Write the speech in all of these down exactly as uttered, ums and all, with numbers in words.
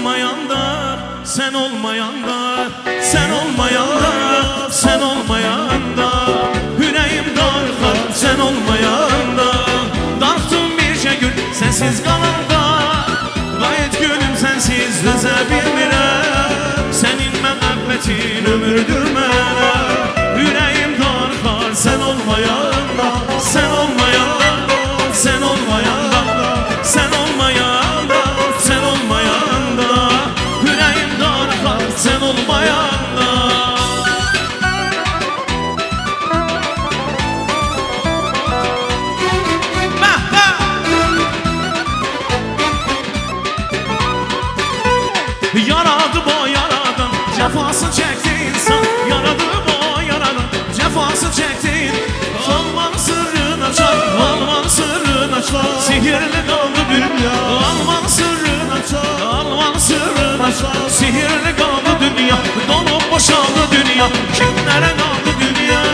olmayanda, sen olmayanda, sen olmayanda, sen olmayanda yüreğim darxar, sen olmayanda. Darxdım bircə gün sensiz qalanda, qayıt gülüm sensiz dözə bilmirəm. Sənin məhəbbətin ömürdür mənə, yüreğim darxar, sen olmayanda, sen olmayanda, sen olmayanda, sen olmayanda, sen olmayanda yüreğim darxar, sen olmayanda. Yaradı bu yaradan, cefası çekti insan. Yaradı bu yaradan, cefası çekti. Alman sırrını açar, Alman sırrını açar. Sihirli kaldı dünya, Alman sırrını açar, Alman sırrını açar. Sihirli kaldı dünya, dolup boşaldı dünya. Kimlere kaldı dünya?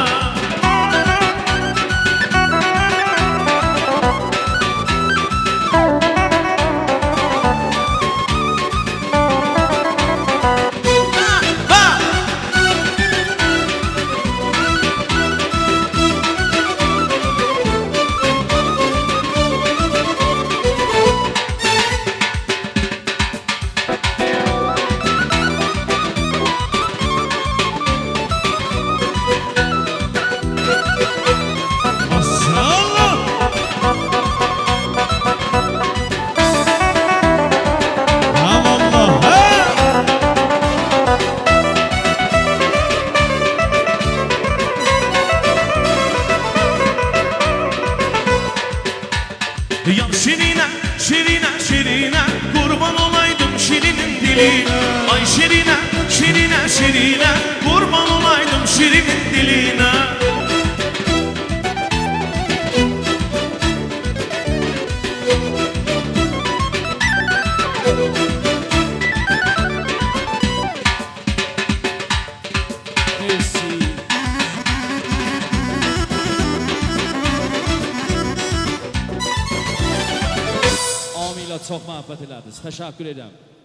Ya Şirine, Şirine, Şirine, kurban olaydım Şirinin diline. Ay Şirine, Şirine, Şirine, kurban olaydım Şirinin diline. Çok muhabbet elədiniz. Təşəkkür edirəm.